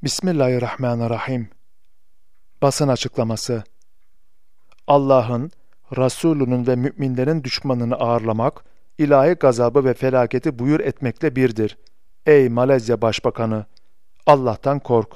Bismillahirrahmanirrahim. Basın açıklaması. Allah'ın, Resulünün ve müminlerin düşmanını ağırlamak, ilahi gazabı ve felaketi buyur etmekle birdir. Ey Malezya Başbakanı! Allah'tan kork.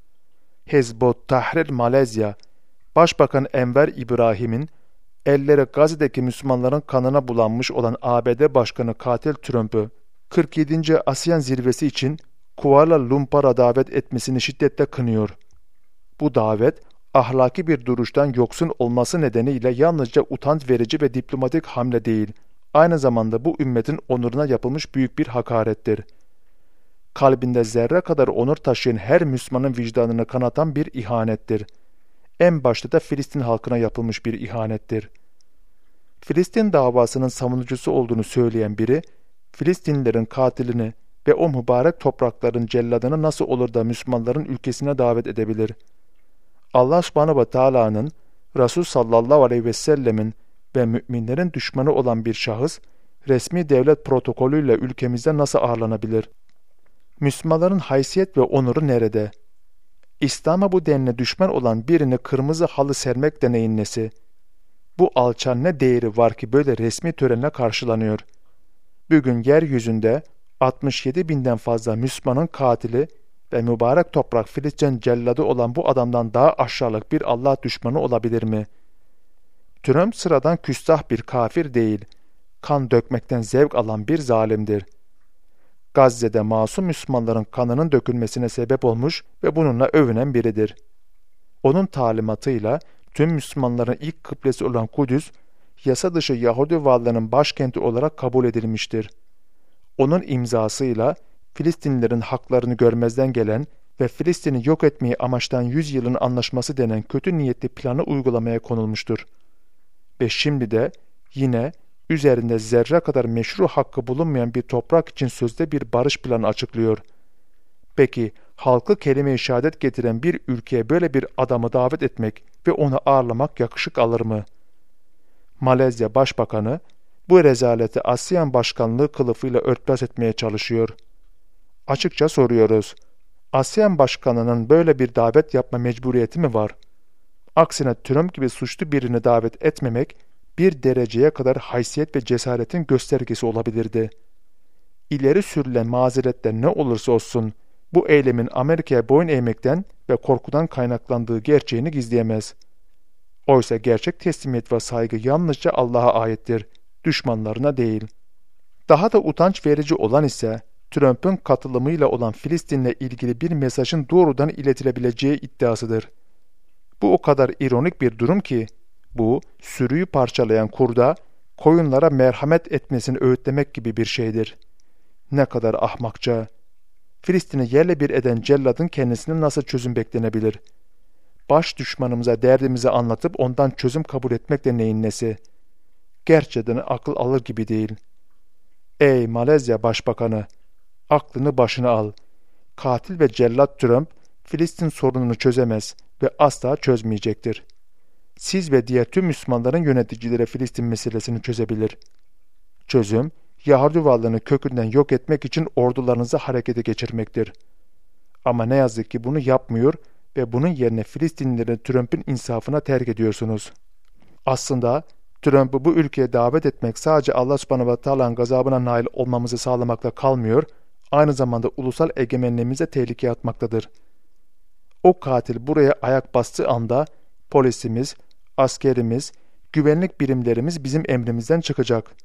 Hizb-ut Tahrir Malezya, Başbakan Enver İbrahim'in, elleri Gazze'deki Müslümanların kanına bulanmış olan ABD Başkanı katil Trump'ı 47. ASEAN zirvesi için Kuala Lumpur'a davet etmesini şiddetle kınıyor. Bu davet, ahlaki bir duruştan yoksun olması nedeniyle yalnızca utanç verici ve diplomatik hamle değil, aynı zamanda bu ümmetin onuruna yapılmış büyük bir hakarettir. Kalbinde zerre kadar onur taşıyan her Müslümanın vicdanını kanatan bir ihanettir. En başta da Filistin halkına yapılmış bir ihanettir. Filistin davasının savunucusu olduğunu söyleyen biri, Filistinlilerin katilini ve o mübarek toprakların celladını nasıl olur da Müslümanların ülkesine davet edebilir? Allah subhanahu ve Taala'nın, Resul sallallahu aleyhi ve sellemin ve müminlerin düşmanı olan bir şahıs, resmi devlet protokolüyle ülkemizde nasıl ağırlanabilir? Müslümanların haysiyet ve onuru nerede? İslam'a bu denli düşman olan birini kırmızı halı sermek deneyin nesi? Bu alçan ne değeri var ki böyle resmi törenle karşılanıyor? Bugün yeryüzünde 67 binden fazla Müslümanın katili ve mübarek toprak Filistin celladı olan bu adamdan daha aşağılık bir Allah düşmanı olabilir mi? Trump sıradan küstah bir kafir değil, kan dökmekten zevk alan bir zalimdir. Gazze'de masum Müslümanların kanının dökülmesine sebep olmuş ve bununla övünen biridir. Onun talimatıyla tüm Müslümanların ilk kıblesi olan Kudüs, yasa dışı Yahudi varlığının başkenti olarak kabul edilmiştir. Onun imzasıyla Filistinlilerin haklarını görmezden gelen ve Filistin'i yok etmeyi amaçlayan 100 yılın anlaşması denen kötü niyetli planı uygulamaya konulmuştur. Ve şimdi de yine üzerinde zerre kadar meşru hakkı bulunmayan bir toprak için sözde bir barış planı açıklıyor. Peki halkı kelime-i şehadet getiren bir ülkeye böyle bir adamı davet etmek ve onu ağırlamak yakışık alır mı? Malezya Başbakanı bu rezaleti ASEAN Başkanlığı kılıfıyla örtbas etmeye çalışıyor. Açıkça soruyoruz. ASEAN Başkanı'nın böyle bir davet yapma mecburiyeti mi var? Aksine Trump gibi suçlu birini davet etmemek bir dereceye kadar haysiyet ve cesaretin göstergesi olabilirdi. İleri sürülen mazeretler ne olursa olsun bu eylemin Amerika'ya boyun eğmekten ve korkudan kaynaklandığı gerçeğini gizleyemez. Oysa gerçek teslimiyet ve saygı yalnızca Allah'a aittir, düşmanlarına değil. Daha da utanç verici olan ise Trump'ın katılımıyla olan Filistin'le ilgili bir mesajın doğrudan iletilebileceği iddiasıdır. Bu o kadar ironik bir durum ki, bu sürüyü parçalayan kurda koyunlara merhamet etmesini öğütlemek gibi bir şeydir. Ne kadar ahmakça! Filistin'i yerle bir eden celladın kendisine nasıl çözüm beklenebilir? Baş düşmanımıza derdimizi anlatıp ondan çözüm kabul etmek de neyin nesi? Gerçekten akıl alır gibi değil. Ey Malezya Başbakanı! Aklını başına al. Katil ve cellat Trump, Filistin sorununu çözemez ve asla çözmeyecektir. Siz ve diğer tüm Müslümanların yöneticileri Filistin meselesini çözebilir. Çözüm, Yahudi varlığını kökünden yok etmek için ordularınızı harekete geçirmektir. Ama ne yazık ki bunu yapmıyor ve bunun yerine Filistinlileri Trump'ın insafına terk ediyorsunuz. Aslında Trump'ı bu ülkeye davet etmek sadece Allah subhanahu ve Taala'nın gazabına nail olmamızı sağlamakla kalmıyor, aynı zamanda ulusal egemenliğimize tehlikeye atmaktadır. O katil buraya ayak bastığı anda polisimiz, askerimiz, güvenlik birimlerimiz bizim emrimizden çıkacak.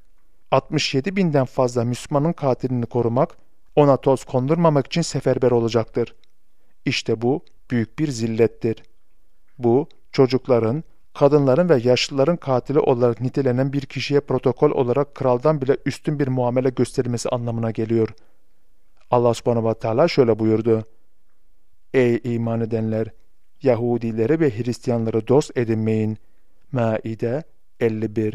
67 binden fazla Müslümanın katilini korumak, ona toz kondurmamak için seferber olacaktır. İşte bu büyük bir zillettir. Bu çocukların, kadınların ve yaşlıların katili olarak nitelenen bir kişiye protokol olarak kraldan bile üstün bir muamele gösterilmesi anlamına geliyor. Allah subhanahu ve teala şöyle buyurdu. Ey iman edenler! Yahudileri ve Hristiyanları dost edinmeyin. Maide 51.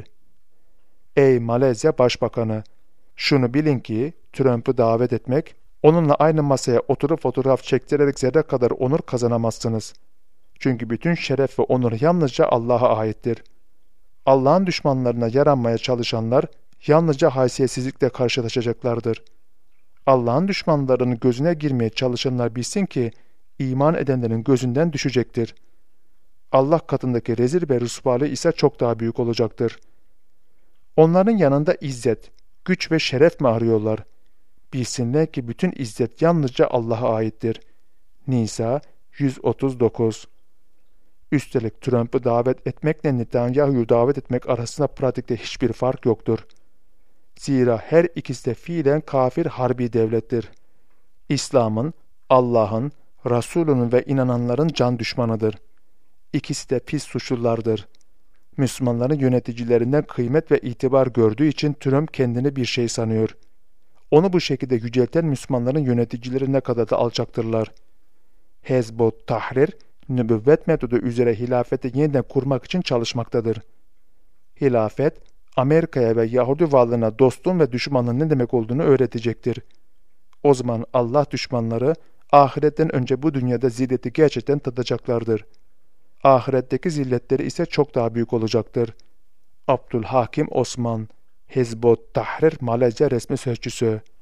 Ey Malezya Başbakanı! Şunu bilin ki Trump'ı davet etmek, onunla aynı masaya oturup fotoğraf çektirerek zerre kadar onur kazanamazsınız. Çünkü bütün şeref ve onur yalnızca Allah'a aittir. Allah'ın düşmanlarına yaranmaya çalışanlar yalnızca haysiyetsizlikle karşılaşacaklardır. Allah'ın düşmanlarının gözüne girmeye çalışanlar bilsin ki iman edenlerin gözünden düşecektir. Allah katındaki rezil ve rüsvalığı ise çok daha büyük olacaktır. Onların yanında izzet, güç ve şeref mi arıyorlar? Bilsinler ki bütün izzet yalnızca Allah'a aittir. Nisa 139. Üstelik Trump'ı davet etmekle Netanyahu'yu davet etmek arasında pratikte hiçbir fark yoktur. Zira her ikisi de fiilen kafir harbi devlettir. İslam'ın, Allah'ın, Resulünün ve inananların can düşmanıdır. İkisi de pis suçlulardır. Müslümanların yöneticilerinden kıymet ve itibar gördüğü için Trump kendini bir şey sanıyor. Onu bu şekilde yücelten Müslümanların yöneticileri ne kadar da alçaktırlar. Hezb-ı Tahrir, nübüvvet metodu üzere hilafeti yeniden kurmak için çalışmaktadır. Hilafet, Amerika'ya ve Yahudi varlığına dostluğun ve düşmanlığın ne demek olduğunu öğretecektir. O zaman Allah düşmanları ahiretten önce bu dünyada zilleti gerçekten tadacaklardır. Ahiretteki zilletleri ise çok daha büyük olacaktır. Abdülhakim Osman, Hezb-ı Tahrir Malezya resmi sözcüsü.